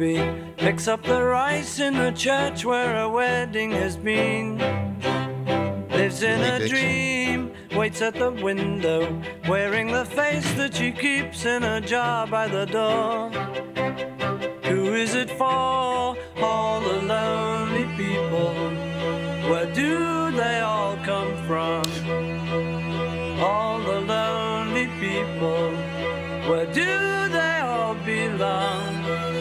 baby picks up the rice in the church where a wedding has been. Lives in a dream, waits at the window, wearing the face that she keeps in a jar by the door. Who is it for? All the lonely people. Where do they all come from? All the lonely people. Where do they all belong?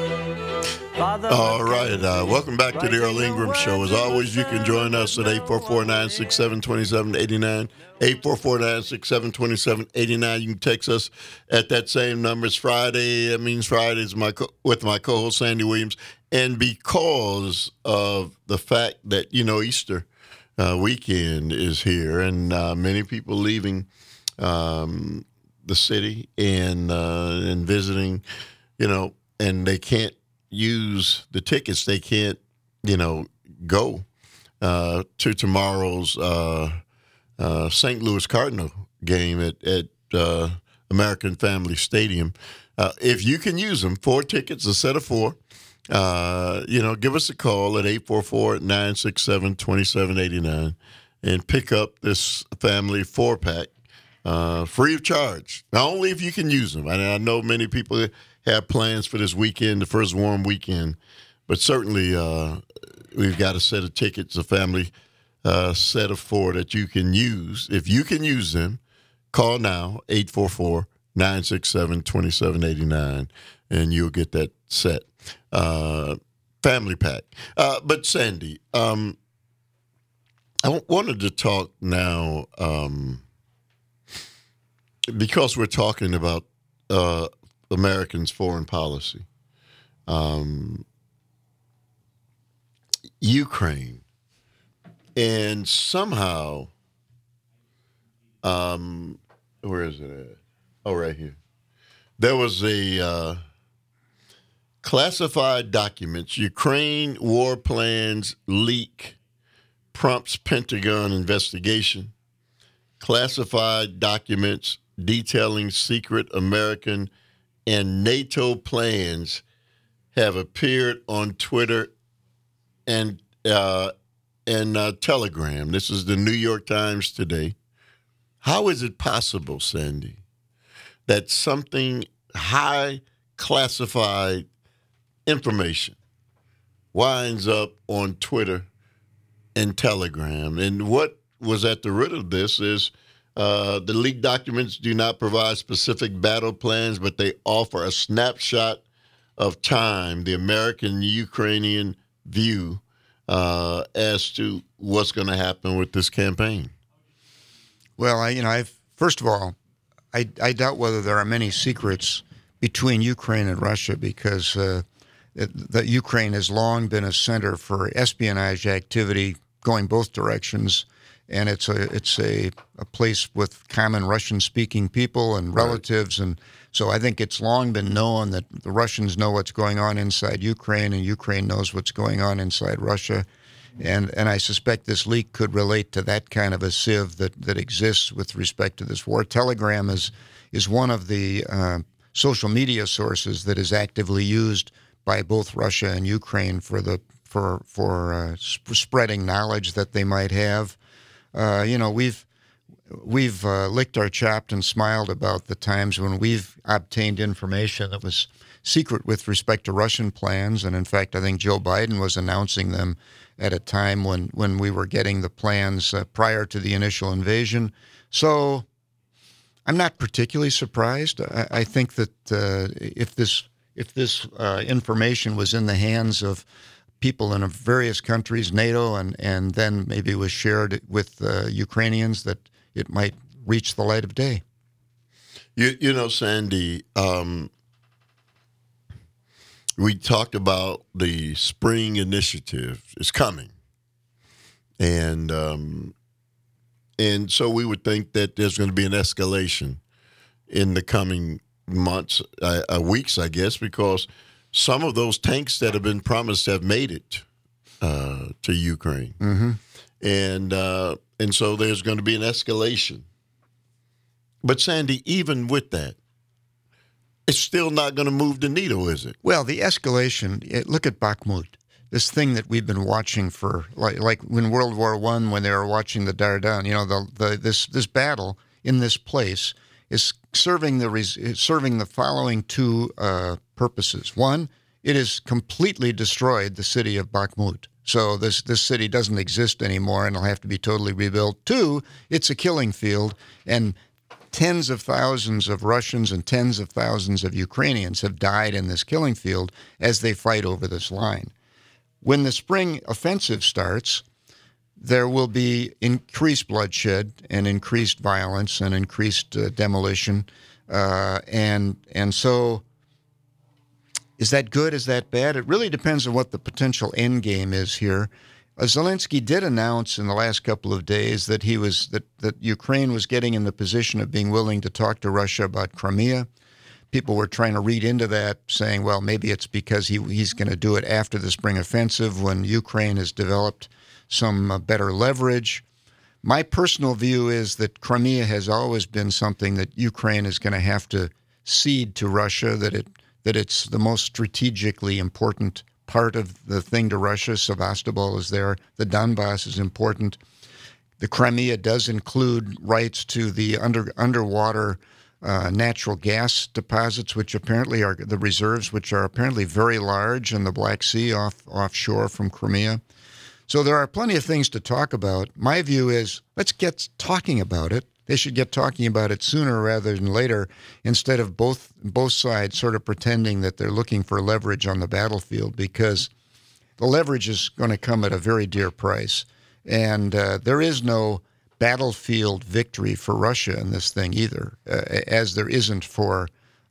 All right. Welcome back to the Earl Ingram Show. As always, you can join us at 844-967-2789. 844-967-2789. You can text us at that same number. It's Friday. That means Fridays with my co-host, Sandy Williams. And because of the fact that, Easter weekend is here and many people leaving the city and visiting, and they can't use the tickets. They can't, go to tomorrow's St. Louis Cardinal game at American Family Stadium. If you can use them, 4 tickets, a set of 4, give us a call at 844-967-2789 and pick up this family 4-pack free of charge. Not only if you can use them. I know many people have plans for this weekend, the first warm weekend, but certainly we've got a set of tickets, a family set of 4 that you can use. If you can use them, call now, 844-967-2789, and you'll get that set. Family pack. But Sandy, I wanted to talk now because we're talking about Americans' foreign policy. Ukraine. And somehow, where is it at? Oh, right here. There was a classified documents, Ukraine war plans leak, prompts Pentagon investigation. Classified documents detailing secret American and NATO plans have appeared on Twitter and Telegram. This is the New York Times today. How is it possible, Sandy, that something high classified information winds up on Twitter and Telegram? And what was at the root of this is the leaked documents do not provide specific battle plans, but they offer a snapshot of time, the American-Ukrainian view as to what's going to happen with this campaign. Well, first of all, I doubt whether there are many secrets between Ukraine and Russia because that Ukraine has long been a center for espionage activity going both directions, and it's a place with common Russian-speaking people and relatives, right. And so I think it's long been known that the Russians know what's going on inside Ukraine, and Ukraine knows what's going on inside Russia. And I suspect this leak could relate to that kind of a sieve that exists with respect to this war. Telegram is one of the social media sources that is actively used by both Russia and Ukraine for spreading knowledge that they might have. We've licked our chops and smiled about the times when we've obtained information that was secret with respect to Russian plans, and in fact, I think Joe Biden was announcing them at a time when we were getting the plans prior to the initial invasion. So I'm not particularly surprised. I think that if this information was in the hands of people in various countries, NATO, and then maybe was shared with Ukrainians, that it might reach the light of day. Sandy, we talked about the spring initiative is coming, and so we would think that there's going to be an escalation in the coming months, weeks, I guess, because some of those tanks that have been promised have made it to Ukraine, and so there's going to be an escalation. But Sandy, even with that, it's still not going to move the needle, is it? Well, the escalation, look at Bakhmut. This thing that we've been watching for, like when World War I, when they were watching the Dardan, this battle in this place is serving the following two purposes. One, it has completely destroyed the city of Bakhmut. So this city doesn't exist anymore and it'll have to be totally rebuilt. Two, it's a killing field, and tens of thousands of Russians and tens of thousands of Ukrainians have died in this killing field as they fight over this line. When the spring offensive starts, there will be increased bloodshed and increased violence and increased demolition. And so is that good? Is that bad? It really depends on what the potential end game is here. Zelensky did announce in the last couple of days that that Ukraine was getting in the position of being willing to talk to Russia about Crimea. People were trying to read into that, saying, well, maybe it's because he's going to do it after the spring offensive when Ukraine has developed some better leverage. My personal view is that Crimea has always been something that Ukraine is going to have to cede to Russia, that it's the most strategically important part of the thing to Russia. Sevastopol is there. The Donbass is important. The Crimea does include rights to the underwater natural gas deposits, which apparently are the reserves, which are apparently very large in the Black Sea offshore from Crimea. So there are plenty of things to talk about. My view is let's get talking about it. They should get talking about it sooner rather than later, instead of both sides sort of pretending that they're looking for leverage on the battlefield, because the leverage is going to come at a very dear price. And there is no battlefield victory for Russia in this thing either, as there isn't for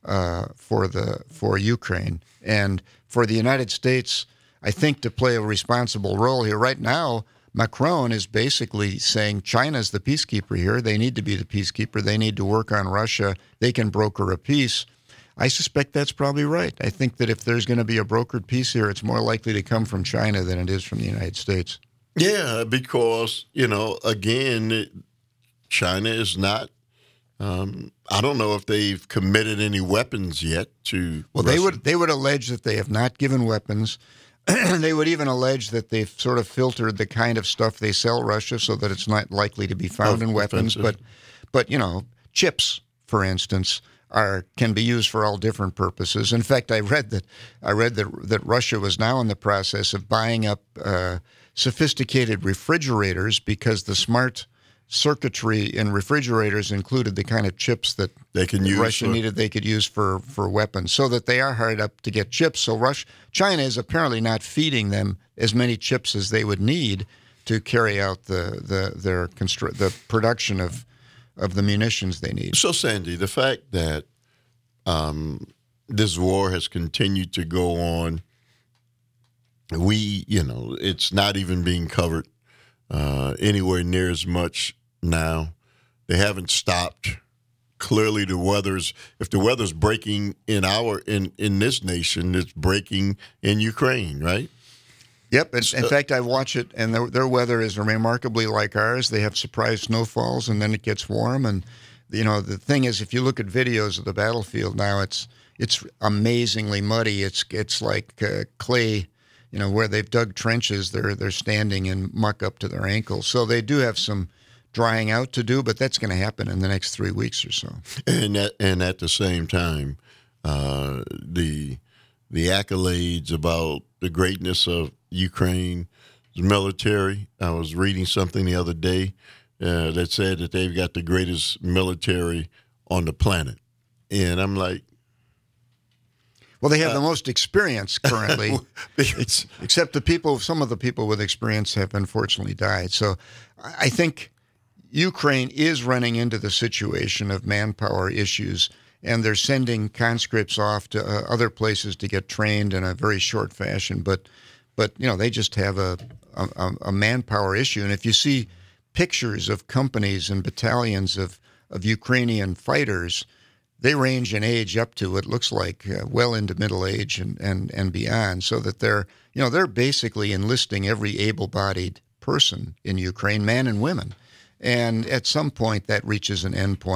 Ukraine. And for the United States, I think, to play a responsible role here right now, Macron is basically saying China's the peacekeeper here. They need to be the peacekeeper. They need to work on Russia. They can broker a peace. I suspect that's probably right. I think that if there's going to be a brokered peace here, it's more likely to come from China than it is from the United States. Yeah, because, again, China is not, I don't know if they've committed any weapons yet to Russia. They would allege that they have not given weapons. They would even allege that they've sort of filtered the kind of stuff they sell Russia so that it's not likely to be found in weapons. But chips, for instance, can be used for all different purposes. In fact, I read that Russia was now in the process of buying up sophisticated refrigerators because the smart circuitry in refrigerators included the kind of chips that Russia needed they could use for weapons, so that they are hard up to get chips. So China is apparently not feeding them as many chips as they would need to carry out the production of the munitions they need. So, Sandy, the fact that this war has continued to go on, it's not even being covered anywhere near as much now. They haven't stopped. Clearly, if the weather's breaking in this nation, it's breaking in Ukraine, right? Yep. In fact, I watch it, and their weather is remarkably like ours. They have surprise snowfalls, and then it gets warm. And the thing is, if you look at videos of the battlefield now, it's amazingly muddy. It's like clay. Where they've dug trenches, they're standing in muck up to their ankles. So they do have some drying out to do, but that's going to happen in the next 3 weeks or so. And at the same time, the accolades about the greatness of Ukraine's military. I was reading something the other day that said that they've got the greatest military on the planet, and I'm like, well, they have the most experience currently, except some of the people with experience have unfortunately died. So I think Ukraine is running into the situation of manpower issues, and they're sending conscripts off to other places to get trained in a very short fashion. But they just have a manpower issue. And if you see pictures of companies and battalions of Ukrainian fighters, they range in age up to what looks like well into middle age and beyond, so that they're basically enlisting every able-bodied person in Ukraine, man and women. And at some point that reaches an end point.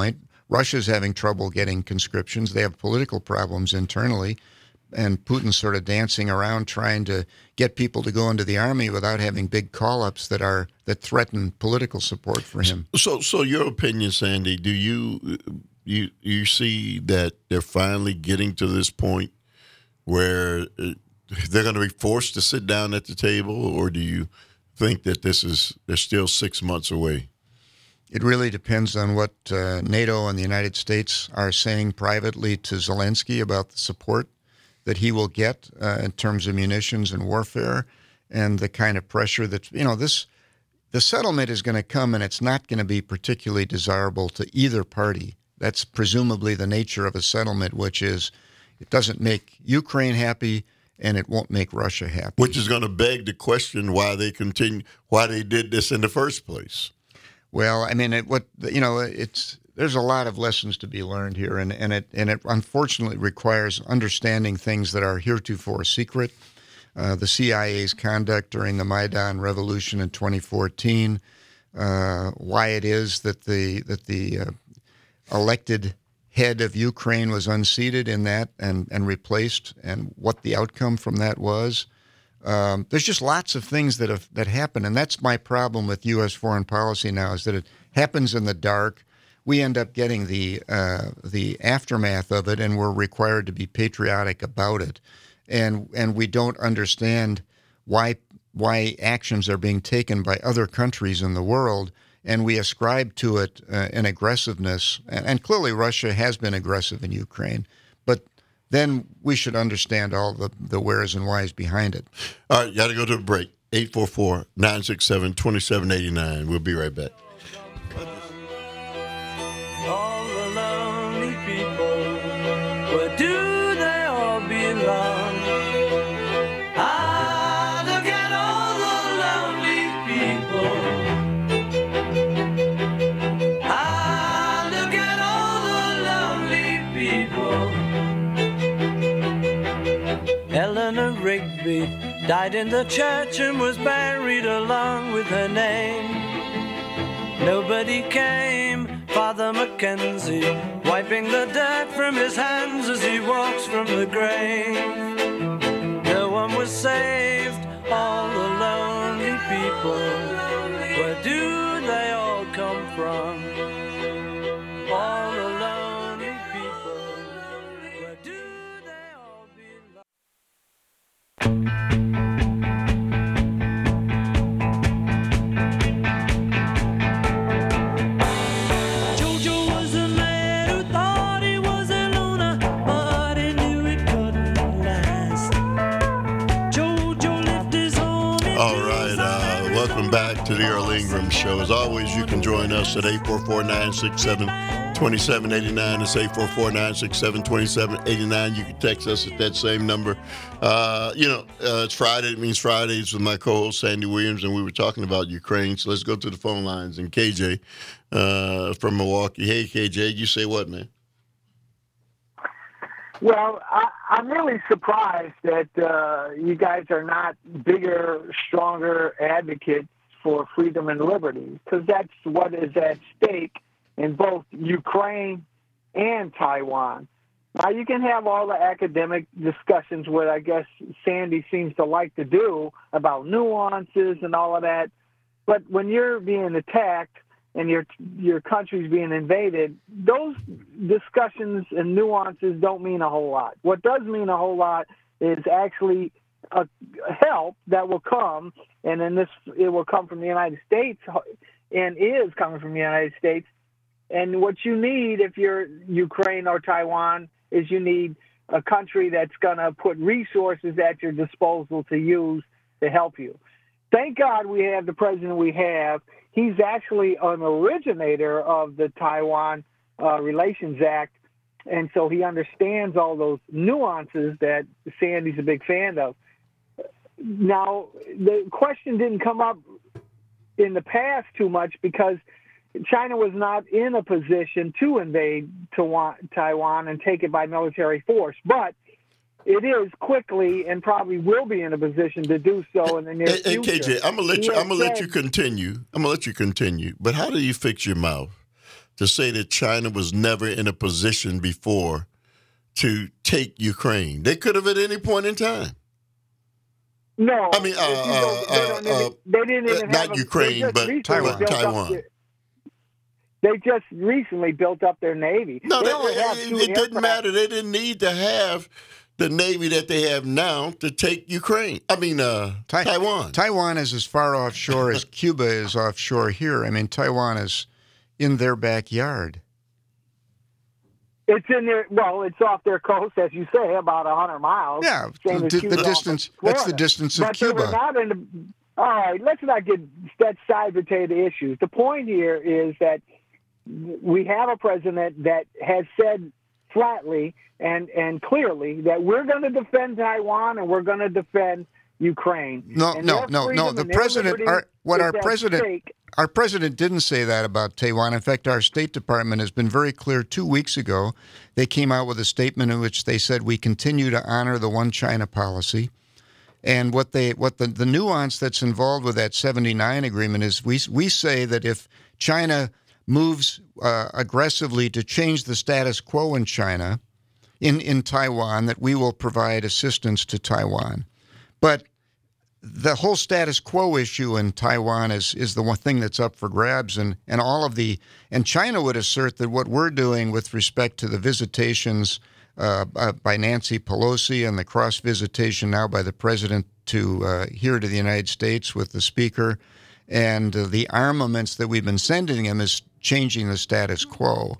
Russia's having trouble getting conscriptions. They have political problems internally. And Putin's sort of dancing around trying to get people to go into the army without having big call-ups that threaten political support for him. So your opinion, Sandy, do you see that they're finally getting to this point where they're going to be forced to sit down at the table, or do you think that they're still 6 months away? It really depends on what NATO and the United States are saying privately to Zelensky about the support that he will get in terms of munitions and warfare, and the kind of pressure that, the settlement is going to come, and it's not going to be particularly desirable to either party. That's presumably the nature of a settlement, which is it doesn't make Ukraine happy and it won't make Russia happy. Which is going to beg the question why they did this in the first place. Well, I mean, there's a lot of lessons to be learned here, and it unfortunately requires understanding things that are heretofore secret. The CIA's conduct during the Maidan Revolution in 2014, why it is that the elected head of Ukraine was unseated in that and replaced, and what the outcome from that was. There's just lots of things that happen, and that's my problem with U.S. foreign policy now, is that it happens in the dark. We end up getting the aftermath of it, and we're required to be patriotic about it, and we don't understand why actions are being taken by other countries in the world, and we ascribe to it an aggressiveness. And clearly, Russia has been aggressive in Ukraine, but then we should understand all the wheres and whys behind it. All right, got to go to a break. 844-967-2789. We'll be right back. All the lonely people, where do they all belong? Ah, look at all the lonely people. Ah, look at all the lonely people. Eleanor Rigby died in the church and was buried along with her name. Nobody came. Father Mackenzie, wiping the dirt from his hands as he walks from the grave. No one was saved, all the lonely people. Where do they all come from? All the lonely people. Where do they all belong? Welcome back to the Earl Ingram Show. As always, you can join us at 844-967-2789. It's 844-967-2789. You can text us at that same number. It's Friday. It means Fridays with my co-host, Sandy Williams, and we were talking about Ukraine. So let's go to the phone lines. And KJ from Milwaukee. Hey, KJ, you say what, man? Well, I'm really surprised that you guys are not bigger, stronger advocates for freedom and liberty, because that's what is at stake in both Ukraine and Taiwan. Now, you can have all the academic discussions, what I guess Sandy seems to like to do, about nuances and all of that, but when you're being attacked and your country's being invaded, those discussions and nuances don't mean a whole lot. What does mean a whole lot is actually a help that will come, and in it will come from the United States and is coming from the United States. And what you need, if you're Ukraine or Taiwan, is you need a country that's going to put resources at your disposal to use to help you. Thank God we have the president we have. He's actually an originator of the Taiwan Relations Act, and so he understands all those nuances that Sandy's a big fan of. Now, the question didn't come up in the past too much because China was not in a position to invade Taiwan and take it by military force, but it is quickly and probably will be in a position to do so in the near future. Hey, KJ, I'm gonna let you continue. But how do you fix your mouth? to say that China was never in a position before to take Ukraine. They could have at any point in time. No, I mean, they didn't even not have Ukraine, but Taiwan. They just recently built up their Navy. No, it didn't matter. They didn't need to have the Navy that they have now to take Ukraine. I mean, Taiwan. Taiwan is as far offshore as Cuba is offshore here. I mean, Taiwan is in their backyard. It's in their, well, it's off their coast, as you say, about 100 miles. Yeah, the distance. That's the distance of Cuba. All right, let's not get that side potato issues. The point here is that we have a president that has said flatly and clearly that we're going to defend Taiwan and we're going to defend Ukraine. No. The president, our president didn't say that about Taiwan. In fact, our State Department has been very clear. 2 weeks ago, they came out with a statement in which they said we continue to honor the one China policy. And the nuance that's involved with that 79 agreement is we say that if China moves aggressively to change the status quo in China, in Taiwan, that we will provide assistance to Taiwan. But the whole status quo issue in Taiwan is the one thing that's up for grabs, and China would assert that what we're doing with respect to the visitations by Nancy Pelosi and the cross visitation now by the president to here to the United States with the speaker, and the armaments that we've been sending him is changing the status quo.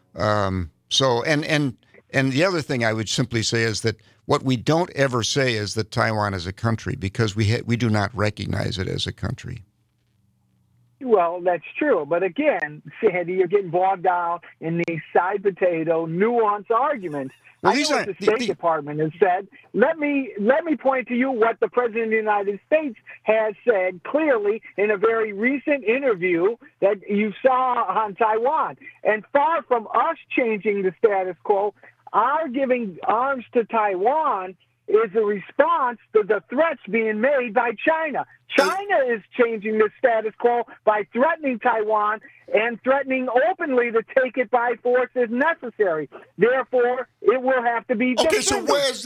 And the other thing I would simply say is that what we don't ever say is that Taiwan is a country, because we do not recognize it as a country. Well, that's true. But again, Sandy, you're getting bogged down in these side potato nuance arguments. Well, I know what the State Department has said. Let me point to you what the President of the United States has said clearly in a very recent interview that you saw on Taiwan. And far from us changing the status quo, our giving arms to Taiwan is a response to the threats being made by China. China is changing the status quo by threatening Taiwan and threatening openly to take it by force if necessary. Therefore, it will have to be defended. Okay, so where is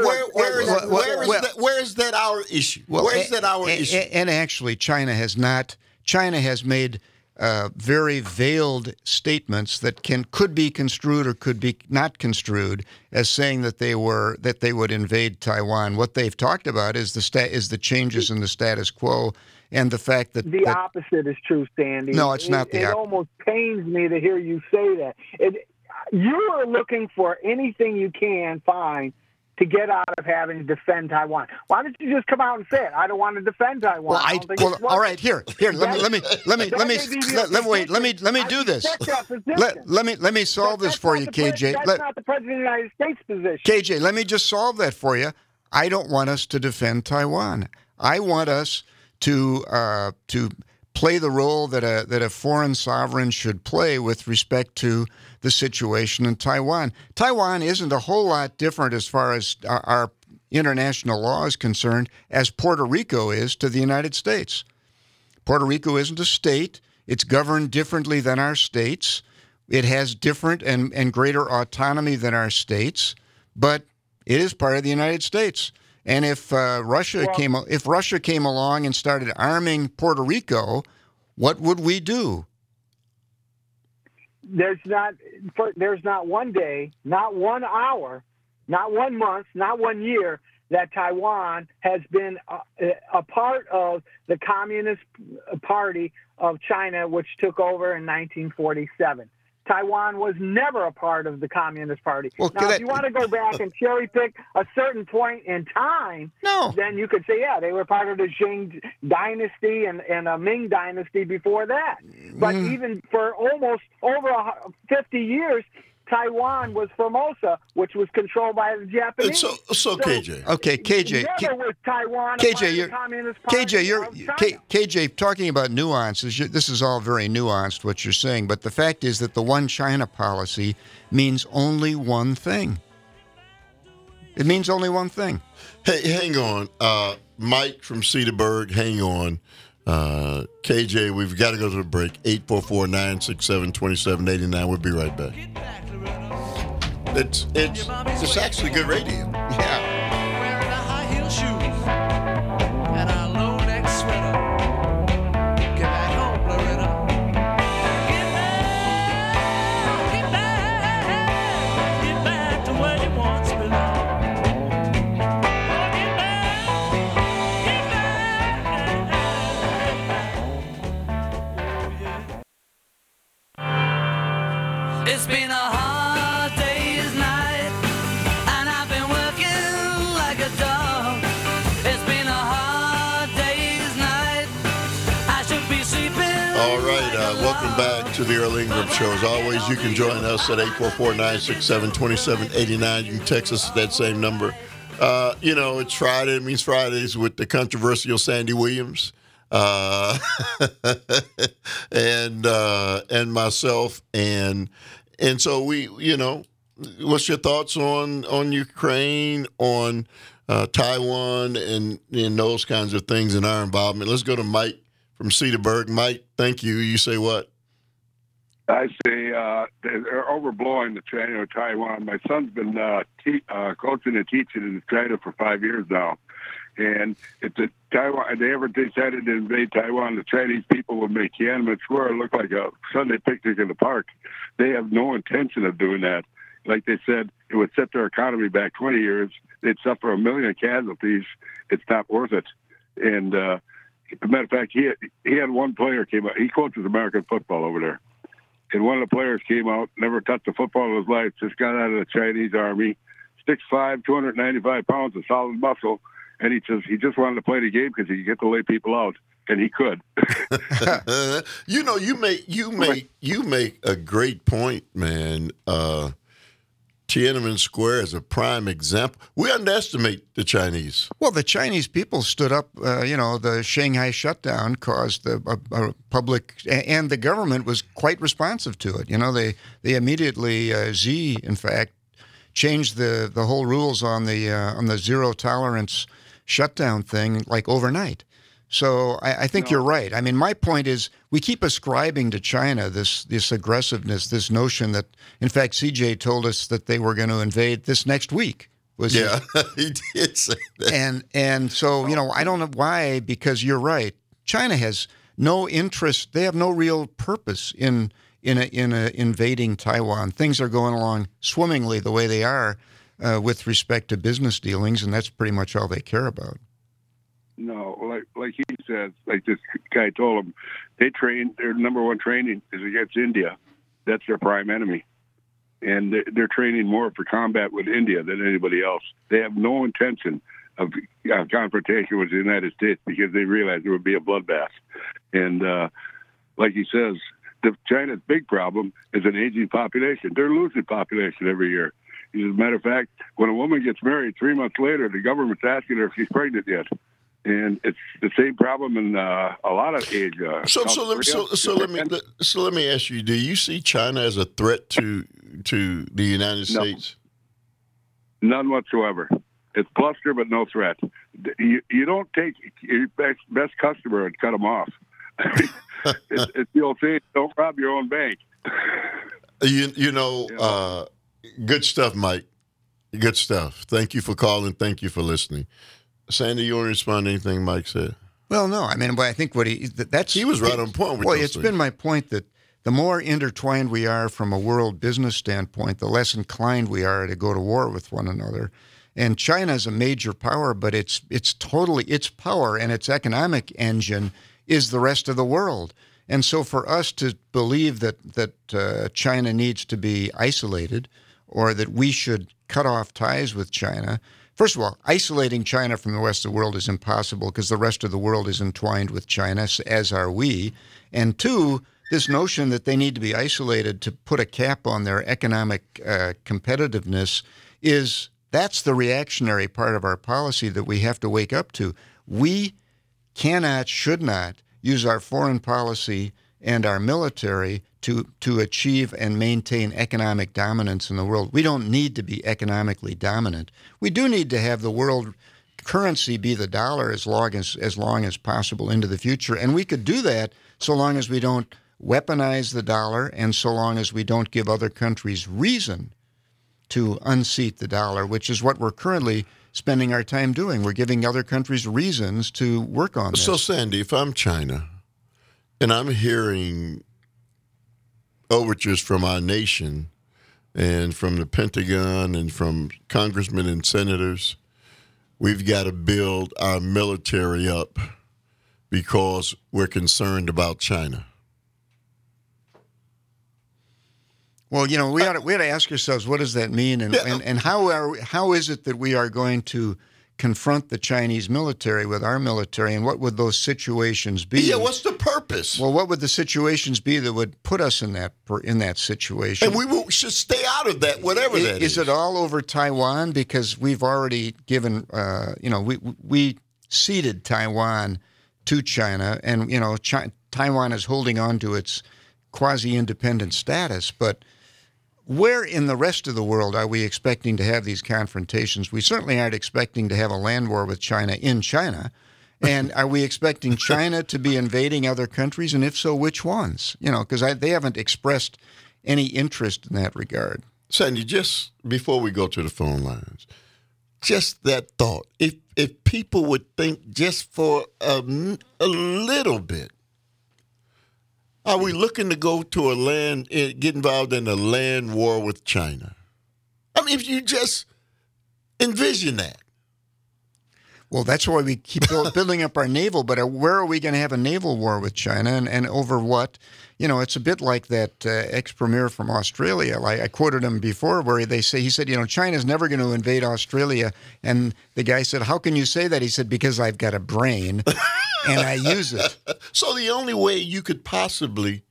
that our issue? Where is that our issue? And actually, China has made very veiled statements that could be construed or could be not construed as saying that they would invade Taiwan. What they've talked about is the changes in the status quo and the fact that the opposite is true, Sandy. No, it's not the opposite. It almost pains me to hear you say that. You are looking for anything you can find to get out of having to defend Taiwan. Why don't you just come out and say it? I don't want to defend Taiwan. All right, here. Let me do this. Let me solve this for you, KJ. That's not the President of the United States position. KJ, let me just solve that for you. I don't want us to defend Taiwan. I want us to play the role that a foreign sovereign should play with respect to the situation in Taiwan. Taiwan isn't a whole lot different as far as our international law is concerned as Puerto Rico is to the United States. Puerto Rico isn't a state. It's governed differently than our states. It has different and greater autonomy than our states, but it is part of the United States. And if Russia came along and started arming Puerto Rico, what would we do? There's not one day, not 1 hour, not 1 month, not 1 year that Taiwan has been a part of the Communist Party of China, which took over in 1947. Taiwan was never a part of the Communist Party. Well, now, if you want to go back and cherry pick a certain point in time, then you could say, yeah, they were part of the Qing dynasty and a Ming dynasty before that. But even for almost over 50 years, Taiwan was Formosa, which was controlled by the Japanese. So KJ. Okay, KJ. Never was Taiwan a part of the Communist Party. KJ, talking about nuances, this is all very nuanced, what you're saying, but the fact is that the one China policy means only one thing. It means only one thing. Hey, hang on. Mike from Cedarburg, hang on. KJ, we've got to go to the break. 844-967-2789. We'll be right back. It's actually good radio. Yeah. Wearing a high heel shoes and a low neck sweater. Get back home, Loretta. Get back to where you once belonged. It's been a hard day's night, and I've been working like a dog. It's been a hard day's night. I should be sleeping. All right, welcome back to the Earl Ingram Show. As always, you can join us at 844-967-2789. You can text us at that same number. It's Friday. It means Fridays with the controversial Sandy Williams. And myself, and so we, what's your thoughts on Ukraine, on Taiwan, and those kinds of things in our involvement? Let's go to Mike from Cedarburg. Mike, thank you. You say what? I say they're overblowing the China of Taiwan. My son's been coaching and teaching in China for 5 years now. And if Taiwan, they ever decided to invade Taiwan, the Chinese people would make Tiananmen Square look like a Sunday picnic in the park. They have no intention of doing that. Like they said, it would set their economy back 20 years. They'd suffer 1 million casualties. It's not worth it. And as a matter of fact, he had one player came out. He coaches American football over there. And one of the players came out, never touched a football in his life, just got out of the Chinese army, 6'5", 295 pounds of solid muscle. And he just wanted to play the game because he could get to lay people out, and he could. You make a great point, man. Tiananmen Square is a prime example. We underestimate the Chinese. Well, the Chinese people stood up. The Shanghai shutdown caused a public, and the government was quite responsive to it. They immediately, Xi, in fact, changed the whole rules on the zero tolerance shutdown thing like overnight. So I think you're right. I mean, my point is we keep ascribing to China this aggressiveness, this notion that, in fact, CJ told us that they were going to invade this next week. He did say that. And so, I don't know why, because you're right. China has no interest. They have no real purpose in invading Taiwan. Things are going along swimmingly the way they are with respect to business dealings, and that's pretty much all they care about. No, like he says, like this guy told him, they train. Their number one training is against India. That's their prime enemy, and they're training more for combat with India than anybody else. They have no intention of confrontation with the United States because they realize it would be a bloodbath. And like he says, China's big problem is an aging population. They're losing population every year. As a matter of fact, when a woman gets married, 3 months later, the government's asking her if she's pregnant yet. And it's the same problem in a lot of age. So let me ask you: do you see China as a threat to the United States? None whatsoever. It's bluster, but no threat. You don't take your best customer and cut them off. It's the old saying: don't rob your own bank. Good stuff, Mike. Good stuff. Thank you for calling. Thank you for listening. Sandy, you want to respond to anything Mike said? Well, no. I mean, I think he was right on point with those things. Been my point that the more intertwined we are from a world business standpoint, the less inclined we are to go to war with one another. And China is a major power, but it's totally its power and its economic engine is the rest of the world. And so for us to believe that China needs to be isolated or that we should cut off ties with China, first of all, isolating China from the rest of the world is impossible because the rest of the world is entwined with China, as are we. And two, this notion that they need to be isolated to put a cap on their economic competitiveness that's the reactionary part of our policy that we have to wake up to. We should not use our foreign policy and our military to achieve and maintain economic dominance in the world. We don't need to be economically dominant. We do need to have the world currency be the dollar as long as possible into the future. And we could do that so long as we don't weaponize the dollar and so long as we don't give other countries reason to unseat the dollar, which is what we're currently spending our time doing. We're giving other countries reasons to work on this. So, Sandy, if I'm China and I'm hearing overtures from our nation and from the Pentagon and from congressmen and senators, we've got to build our military up because we're concerned about China. Well, we ought to ask ourselves, what does that mean, and how is it that we are going to confront the Chinese military with our military, and what would those situations be? Yeah, what's the purpose? Well, what would the situations be that would put us in that situation? And we should stay out of that, whatever that is. Is it all over Taiwan? Because we've already given, we ceded Taiwan to China, and Taiwan is holding on to its quasi-independent status, but where in the rest of the world are we expecting to have these confrontations? We certainly aren't expecting to have a land war with China in China. And are we expecting China to be invading other countries? And if so, which ones? Because they haven't expressed any interest in that regard. Sandy, just before we go to the phone lines, just that thought. If people would think just for a little bit, are we looking to go to get involved in a land war with China? I mean, if you just envision that. Well, that's why we keep building up our naval, but where are we going to have a naval war with China and over what? It's a bit like that ex-premier from Australia. I quoted him before where he said, China's never going to invade Australia. And the guy said, how can you say that? He said, because I've got a brain and I use it. So the only way you could possibly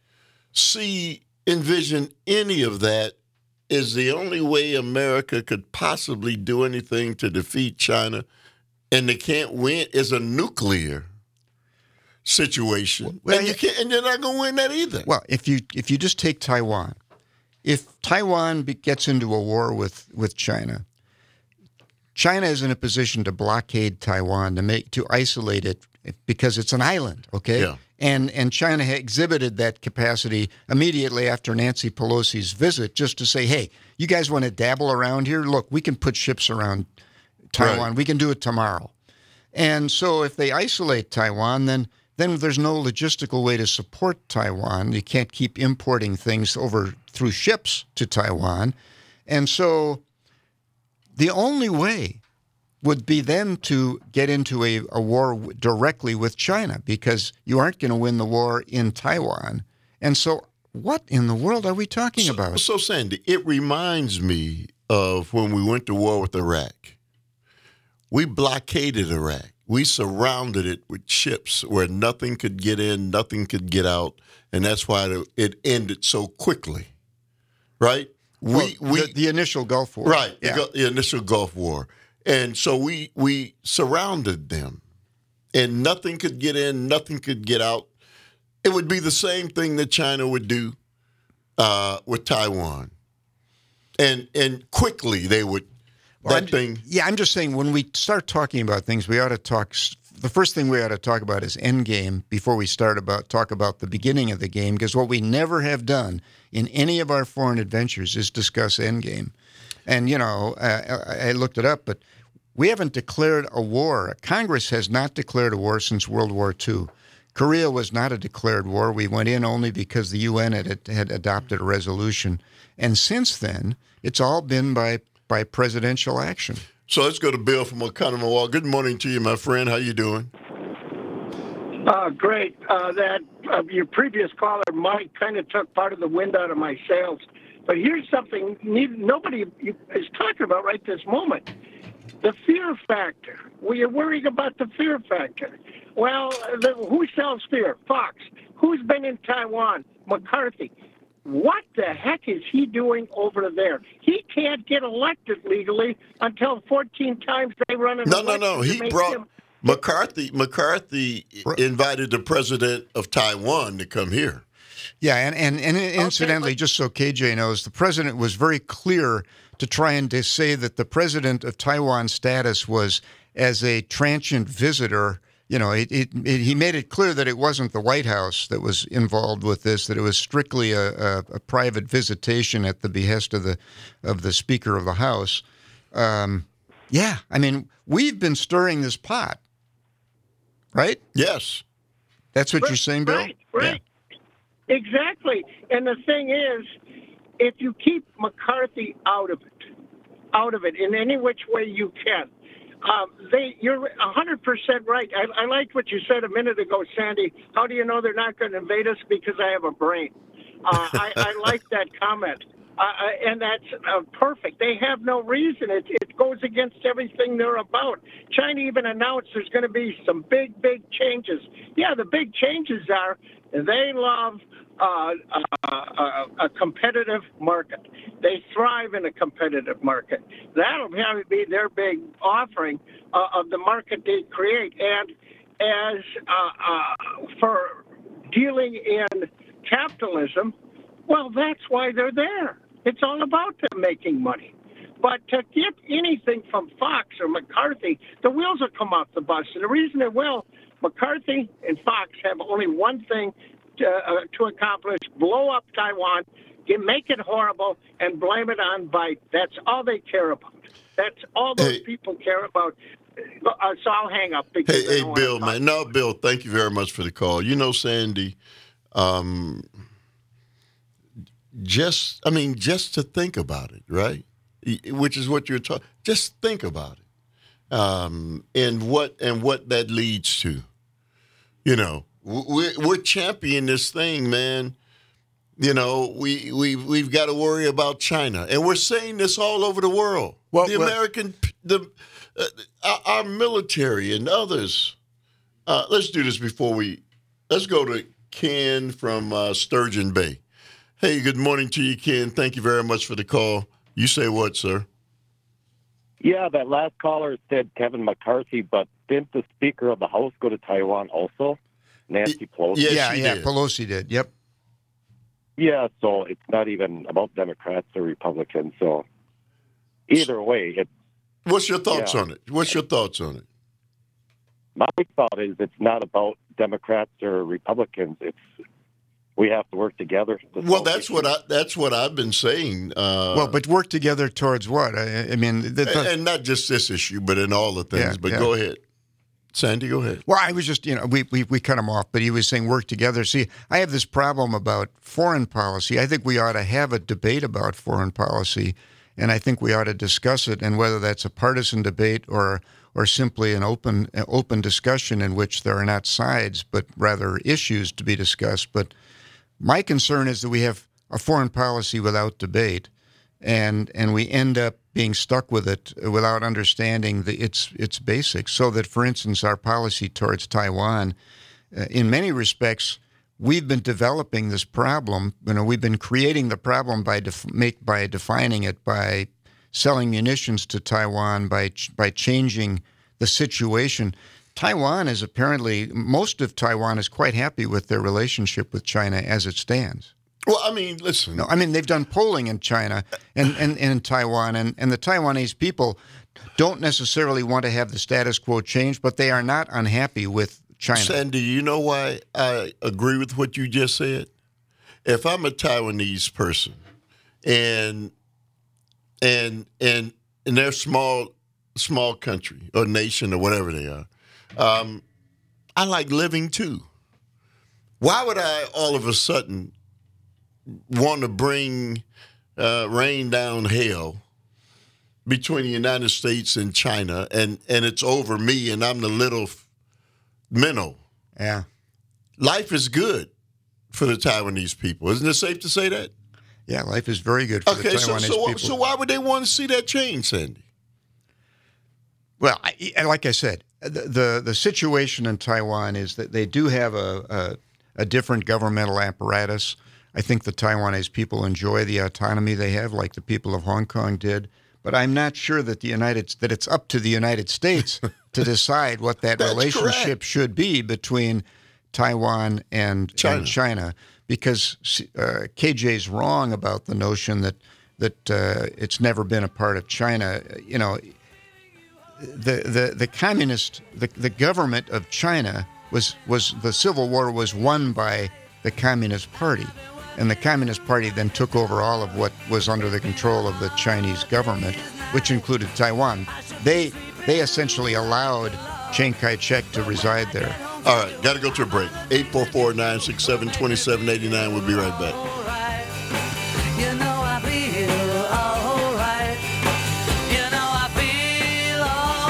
envision any of that is the only way America could possibly do anything to defeat China, and they can't win, is a nuclear situation. Well, and you're not going to win that either. Well, if you just take Taiwan, if Taiwan gets into a war with China, China is in a position to blockade Taiwan, to isolate it because it's an island, okay? Yeah. And China exhibited that capacity immediately after Nancy Pelosi's visit, just to say, hey, you guys want to dabble around here? Look, we can put ships around Taiwan. Right. We can do it tomorrow. And so if they isolate Taiwan, then there's no logistical way to support Taiwan. You can't keep importing things over through ships to Taiwan. And so the only way would be then to get into a war directly with China, because you aren't going to win the war in Taiwan. And so what in the world are we talking about? So, Sandy, it reminds me of when we went to war with Iraq. We blockaded Iraq. We surrounded it with ships where nothing could get in, nothing could get out, and that's why it ended so quickly, right? The initial Gulf War. Right, yeah. The initial Gulf War. And so we surrounded them, and nothing could get in, nothing could get out. It would be the same thing that China would do with Taiwan. And quickly they would, I'm just saying when we start talking about things, we ought to talk. The first thing we ought to talk about is endgame before we talk about the beginning of the game, because what we never have done in any of our foreign adventures is discuss endgame. And, I looked it up, but we haven't declared a war. Congress has not declared a war since World War II. Korea was not a declared war. We went in only because the UN had adopted a resolution. And since then, it's all been by presidential action. So let's go to Bill from Oconomowoc. Good morning to you, my friend. How you doing? Great. Your previous caller, Mike, kind of took part of the wind out of my sails. But here's something nobody is talking about right this moment. The fear factor. We are worrying about the fear factor. Well, who sells fear? Fox. Who's been in Taiwan? McCarthy. What the heck is he doing over there? He can't get elected legally until 14 times they run an election. No. He brought McCarthy invited the president of Taiwan to come here. Yeah, and incidentally, just so KJ knows, the president was very clear to try and to say that the president of Taiwan's status was as a transient visitor. He made it clear that it wasn't the White House that was involved with this; that it was strictly a private visitation at the behest of the Speaker of the House. We've been stirring this pot, right? Yes. That's what you're saying, Bill? Right. Yeah. Exactly. And the thing is, if you keep McCarthy out of it in any which way you can, you're 100% right. I liked what you said a minute ago, Sandy. How do you know they're not going to invade us? Because I have a brain. I like that comment. And that's perfect. They have no reason. It goes against everything they're about. China even announced there's going to be some big changes. Yeah, the big changes are they love a competitive market. They thrive in a competitive market. That'll probably be their big offering of the market they create. And as for dealing in capitalism, well, that's why they're there. It's all about them making money. But to get anything from Fox or McCarthy, the wheels will come off the bus. And the reason it will, McCarthy and Fox have only one thing to accomplish: blow up Taiwan, make it horrible, and blame it on Biden. That's all they care about. That's all those people care about. So I'll hang up. Because Hey, Bill, man. No, Bill, thank you very much for the call. Sandy, just to think about it, right? Which is what you're talking. Just think about it, and what that leads to. We're championing this thing, man. We've got to worry about China, and we're saying this all over the world. Our military and others. Let's do this let's go to Ken from Sturgeon Bay. Hey, good morning to you, Ken. Thank you very much for the call. You say what, sir? Yeah, that last caller said Kevin McCarthy, but didn't the Speaker of the House go to Taiwan also? Nancy Pelosi? Yes, she did. Pelosi did, yep. Yeah, so it's not even about Democrats or Republicans. So either way, What's your thoughts on it? My thought is it's not about Democrats or Republicans. We have to work together. Well, that's what I've been saying. But work together towards what? And not just this issue, but in all the things. Go ahead, Sandy. Go ahead. Well, I was just, we cut him off, but he was saying work together. See, I have this problem about foreign policy. I think we ought to have a debate about foreign policy, and I think we ought to discuss it. And whether that's a partisan debate or simply an open discussion in which there are not sides, but rather issues to be discussed. But my concern is that we have a foreign policy without debate, and we end up being stuck with it without understanding its basics. So that, for instance, our policy towards Taiwan, in many respects, we've been developing this problem. We've been creating the problem by defining it, by selling munitions to Taiwan, by changing the situation. Taiwan is most of Taiwan is quite happy with their relationship with China as it stands. Well, listen. No, they've done polling in China and in Taiwan, and the Taiwanese people don't necessarily want to have the status quo change, but they are not unhappy with China. Sandy, you know why I agree with what you just said? If I'm a Taiwanese person and they're small country or nation or whatever they are, I like living too. Why would I all of a sudden want to bring rain down hell between the United States and China, and it's over me, and I'm the little minnow? Yeah. Life is good for the Taiwanese people. Isn't it safe to say that? Yeah, life is very good for the Taiwanese people. So why would they want to see that change, Sandy? Well, like I said, the situation in Taiwan is that they do have a different governmental apparatus. I think the Taiwanese people enjoy the autonomy they have, like the people of Hong Kong did. But I'm not sure that it's up to the United States to decide what that relationship correct. should be between Taiwan and China, because KJ's wrong about the notion that it's never been a part of China. the communist the government of China was the Civil War was won by the Communist Party, and the Communist Party then took over all of what was under the control of the Chinese government, which included Taiwan. They essentially allowed Chiang Kai-shek to reside there. All right, got to go to a break. 844-967-2789. We'll be right back. You know I feel alright. You know I feel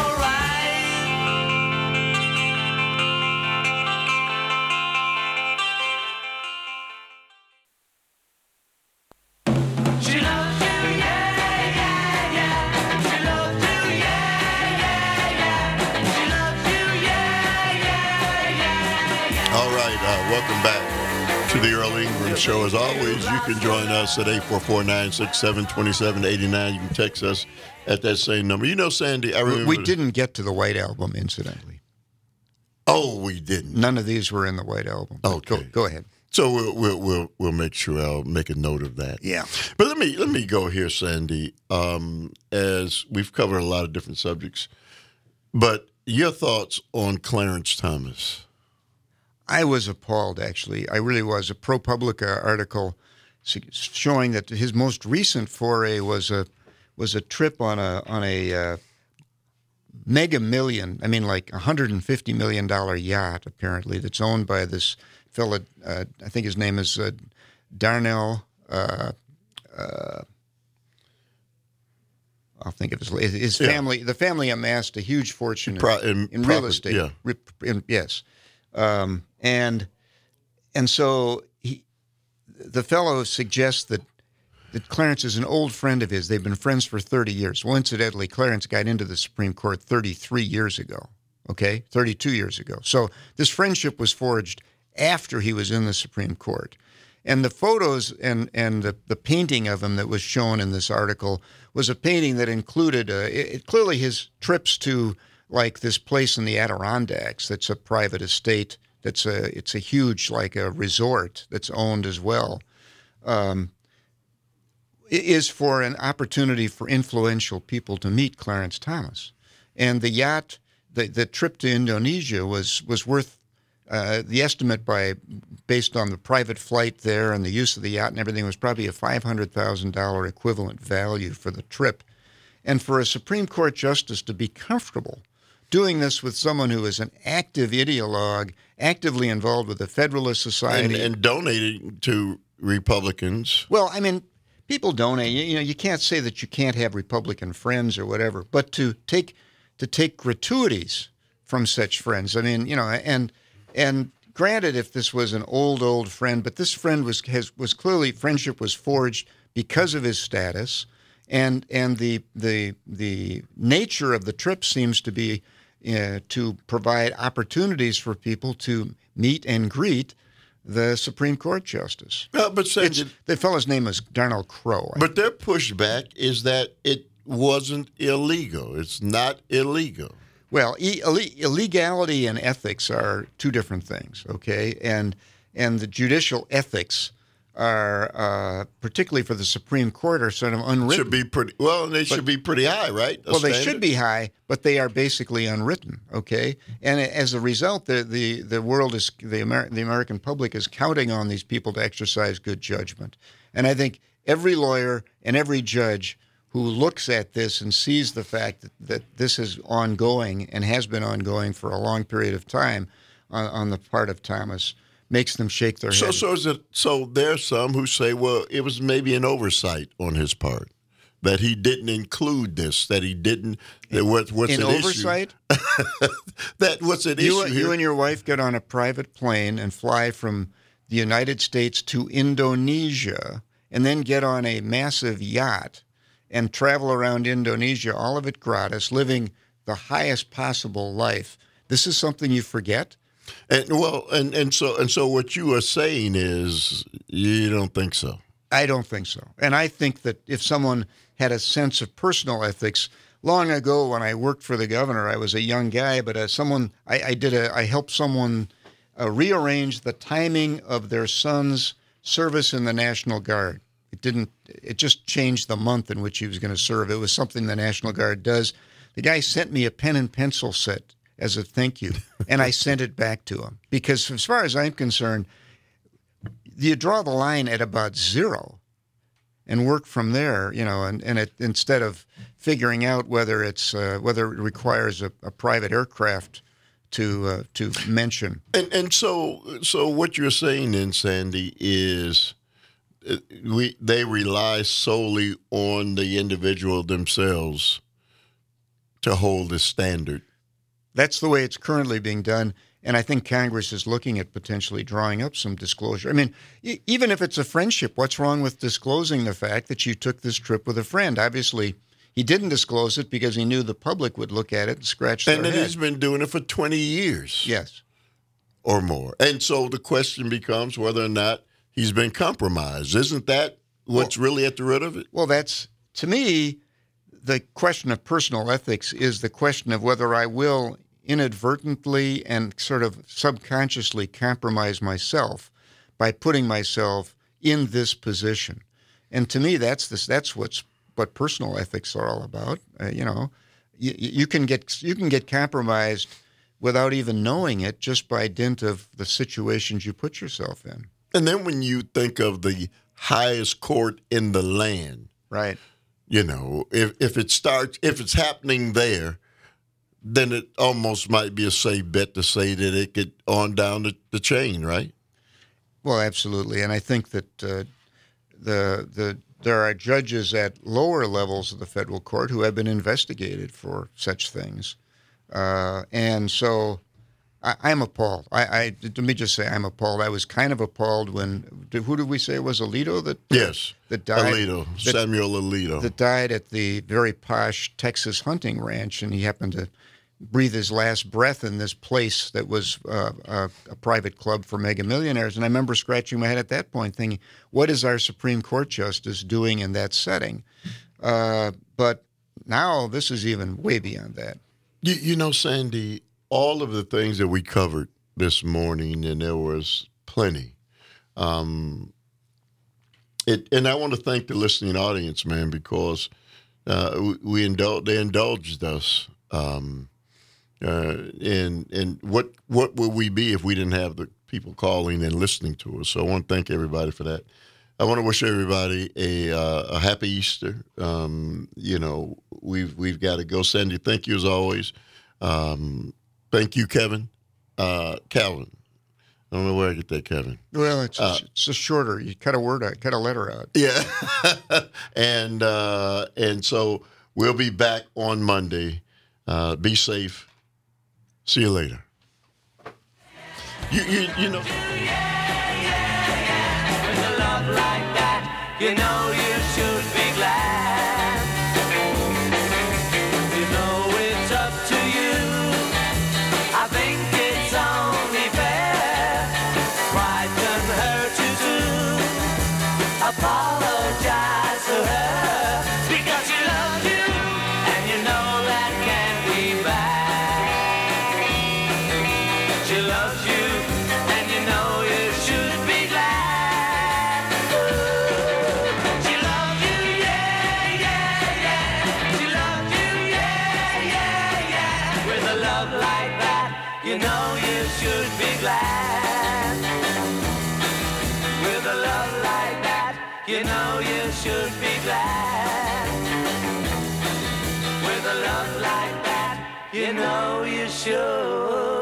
alright. She loves you, yeah, yeah, yeah. She loves you, yeah, yeah, yeah. She loves you, yeah, yeah, yeah. All right, welcome back to the Earl Ingram Show. As always, you can join us at 844-967-2789. You can text us at that same number. You know, Sandy, I remember... We didn't get to the White Album, incidentally. Oh, we didn't. None of these were in the White Album. Okay. Go ahead. So we'll make sure I'll make a note of that. Yeah. But let me go here, Sandy. As we've covered a lot of different subjects, but your thoughts on Clarence Thomas? I was appalled, actually. I really was. A ProPublica article showing that his most recent foray was a trip on a mega million, I mean like $150 million yacht, apparently, that's owned by this fellow, I think his name is Darnell, I'll think of his family. Yeah. The family amassed a huge fortune in real estate. Yeah. Yes. And so the fellow suggests that Clarence is an old friend of his. They've been friends for 30 years. Well, incidentally, Clarence got into the Supreme Court 33 years ago, 32 years ago. So this friendship was forged after he was in the Supreme Court. And the photos and the painting of him that was shown in this article was a painting that included clearly his trips to like this place in the Adirondacks that's a private estate. It's a huge like a resort that's owned as well. Is for an opportunity for influential people to meet Clarence Thomas, and the yacht, the trip to Indonesia was worth the estimate based on the private flight there and the use of the yacht and everything was probably a $500,000 equivalent value for the trip, and for a Supreme Court justice to be comfortable doing this with someone who is an active ideologue, actively involved with the Federalist Society. And donating to Republicans. Well, I mean, people donate. You can't say that you can't have Republican friends or whatever, but to take gratuities from such friends. I mean, and granted, if this was an old friend, but this friend was clearly, friendship was forged because of his status, and the nature of the trip seems to be to provide opportunities for people to meet and greet the Supreme Court justice. But the fellow's name is Darnell Crowe. But their pushback is that it wasn't illegal. It's not illegal. Well, illegality and ethics are two different things, okay? And the judicial ethics are, particularly for the Supreme Court, are sort of unwritten. Should be pretty well, and they should be pretty high, right? They should be high, but they are basically unwritten, okay? And as a result, the world is the American public is counting on these people to exercise good judgment. And I think every lawyer and every judge who looks at this and sees the fact that this is ongoing and has been ongoing for a long period of time on the part of Thomas makes them shake their head. So there's some who say, well, it was maybe an oversight on his part that he didn't include this, that he didn't. What's an oversight? That what's an issue here? You and your wife get on a private plane and fly from the United States to Indonesia, and then get on a massive yacht and travel around Indonesia, all of it gratis, living the highest possible life. This is something you forget. And so what you are saying is you don't think so. I don't think so. And I think that if someone had a sense of personal ethics, long ago when I worked for the governor, I was a young guy, but I helped someone rearrange the timing of their son's service in the National Guard. It just changed the month in which he was going to serve. It was something the National Guard does. The guy sent me a pen and pencil set as a thank you, and I sent it back to him. Because as far as I'm concerned, you draw the line at about 0 and work from there, instead of figuring out whether it requires a private aircraft to mention. And so what you're saying then, Sandy, is they rely solely on the individual themselves to hold the standard. That's the way it's currently being done, and I think Congress is looking at potentially drawing up some disclosure. I mean, even if it's a friendship, what's wrong with disclosing the fact that you took this trip with a friend? Obviously, he didn't disclose it because he knew the public would look at it and scratch their head. And he's been doing it for 20 years. Yes. Or more. And so the question becomes whether or not he's been compromised. Isn't that what's really at the root of it? Well, that's, to me, the question of personal ethics is the question of whether I will inadvertently and sort of subconsciously compromise myself by putting myself in this position. And to me, that's what personal ethics are all about. You can get compromised without even knowing it just by dint of the situations you put yourself in. And then when you think of the highest court in the land, right? If it's happening there, then it almost might be a safe bet to say that it could on down the chain, right? Well, absolutely. And I think that there are judges at lower levels of the federal court who have been investigated for such things. And so I'm appalled. Let me just say I'm appalled. I was kind of appalled when, who did we say it was, Alito? That died? Alito, Samuel Alito. That died at the very posh Texas hunting ranch, and he happened to breathe his last breath in this place that was a private club for mega millionaires. And I remember scratching my head at that point thinking, what is our Supreme Court justice doing in that setting? But now this is even way beyond that. Sandy, all of the things that we covered this morning, and there was plenty. And I want to thank the listening audience, man, because they indulged us. And what would we be if we didn't have the people calling and listening to us? So I want to thank everybody for that. I want to wish everybody a happy Easter. We've got to go. Sandy, thank you as always. Thank you, Kevin. Calvin. I don't know where I get that, Kevin. Well, it's a shorter. You cut a letter out. Yeah. And so we'll be back on Monday. Be safe. See you later. You know. With a love like that, you should be glad. It's up to you. I think it's only fair. Pride can hurt you too. Apologize to her because she loves you, and you know that can't be bad. She loves you, and you know you should be glad. Ooh, she loves you, yeah, yeah, yeah. She loves you, yeah, yeah, yeah. With a love like that, you should be glad. With a love like that, you should be glad. With a love like that, you should.